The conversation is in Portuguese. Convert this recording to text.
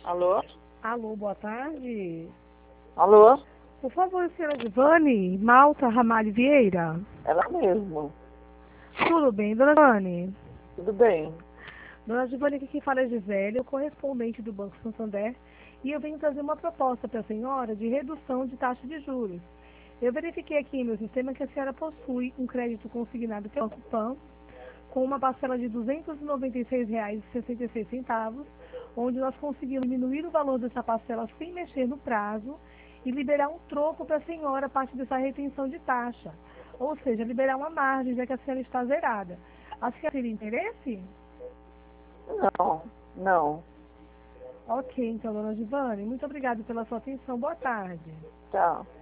Alô? Alô, boa tarde. Alô? Por favor, senhora Giovanni, Malta Ramalho Vieira. Ela mesmo. Tudo bem, dona Giovanni? Tudo bem? Dona Giovanni, aqui quem fala é Gisele, o correspondente do Banco Santander, e eu venho trazer uma proposta para a senhora de redução de taxa de juros. Eu verifiquei aqui em meu sistema que a senhora possui um crédito consignado pelo Banco Pan, com uma parcela de R$ 296,66, onde nós conseguimos diminuir o valor dessa parcela sem mexer no prazo e liberar um troco para a senhora a partir dessa retenção de taxa. Ou seja, liberar uma margem, já que a senhora está zerada. A senhora teria interesse? Não, não. Ok, então, dona Giovanni, muito obrigada pela sua atenção. Boa tarde. Tchau.